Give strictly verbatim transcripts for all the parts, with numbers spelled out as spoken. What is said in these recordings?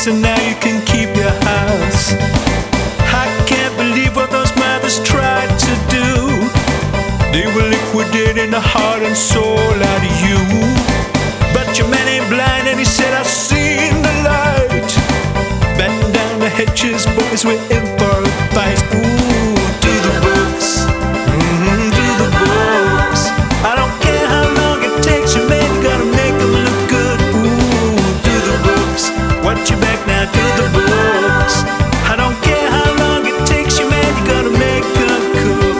place and now you can keep your house. I can't believe what those mothers tried to do. They were liquidating the heart and soul out of you. But your man ain't blind and he said, I've seen the light. Batten down the hedges, boys, we're in for a fight. Ooh, do the books, mm-hmm, do the books. I don't care how long it takes, you man, you gotta make them look good. Ooh, do the books, watch your back now, do the books. I don't care how long it takes, you man, you gotta make them cook.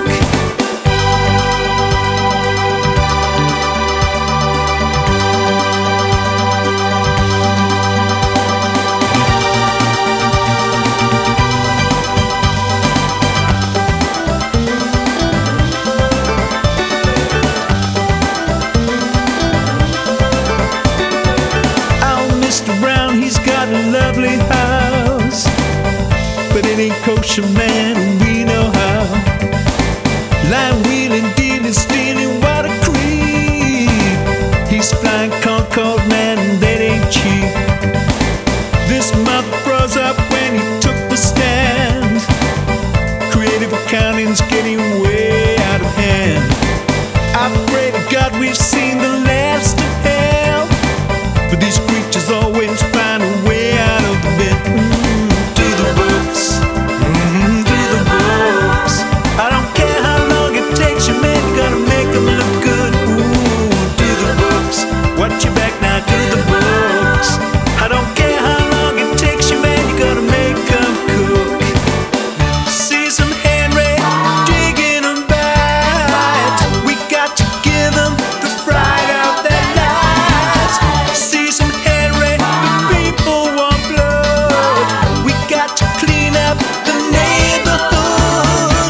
Mister Brown, he's got a lovely house, but it ain't kosher, man, and we know how. Line wheeling, dealing, stealing, what a creep. He's flying Concorde, man, and that ain't cheap. This mother froze up when he took the stand. Creative accounting's getting way out of hand. I pray to God we've seen the last of hell, but these creatures always find a way out of the bed. Mm, do the books, mm, do the books. I don't care how long it takes, you man, you gotta make them look good. Ooh, do the books, watch your back now, do the books. I don't care how long it takes, you man, you gotta make them cook. See some Henry digging them bad. We got to give them the fright of their lives. See some Henry, the people want blood. We got to clean up the neighborhood.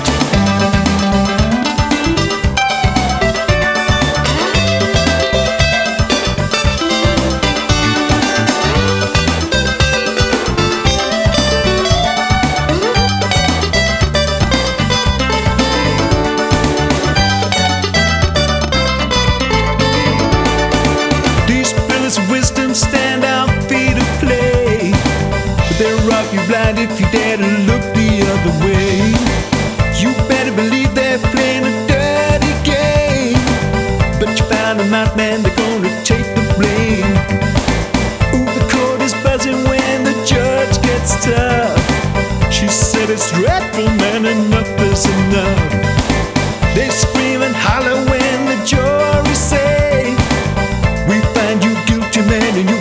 These pillars of wisdom stand out for to play, but they'll rob you blind if you dare to look the other way. You better believe they're playing a dirty game, but you found them out, man, they're gonna take the blame. Ooh, the court is buzzing when the judge gets tough. She said it's dreadful, man, enough is enough. They scream and holler when the jury say, we find you guilty, man, and you